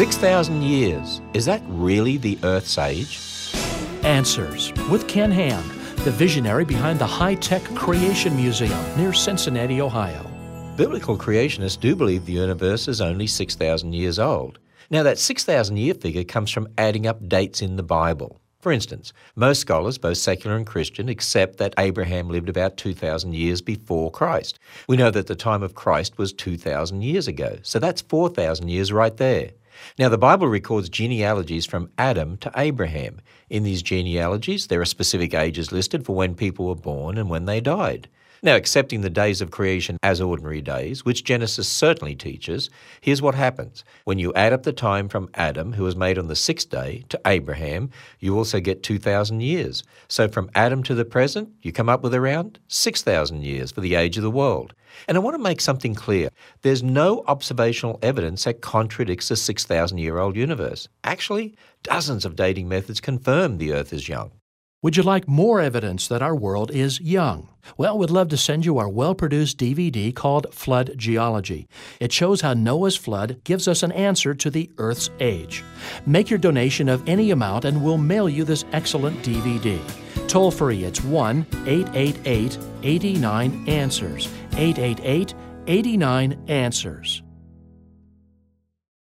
6,000 years. Is that really the Earth's age? Answers with Ken Ham, the visionary behind the high-tech Creation Museum near Cincinnati, Ohio. Biblical creationists do believe the universe is only 6,000 years old. Now, that 6,000 year figure comes from adding up dates in the Bible. For instance, most scholars, both secular and Christian, accept that Abraham lived about 2,000 years before Christ. We know that the time of Christ was 2,000 years ago, so that's 4,000 years right there. Now, the Bible records genealogies from Adam to Abraham. In these genealogies, there are specific ages listed for when people were born and when they died. Now, accepting the days of creation as ordinary days, which Genesis certainly teaches, here's what happens. When you add up the time from Adam, who was made on the sixth day, to Abraham, you also get 2,000 years. So from Adam to the present, you come up with around 6,000 years for the age of the world. And I want to make something clear. There's no observational evidence that contradicts the 6,000-year-old universe. Actually, dozens of dating methods confirm the Earth is young. Would you like more evidence that our world is young? Well, we'd love to send you our well-produced DVD called Flood Geology. It shows how Noah's flood gives us an answer to the Earth's age. Make your donation of any amount and we'll mail you this excellent DVD. Toll free, it's 1-888-89-ANSWERS. 888-89-ANSWERS.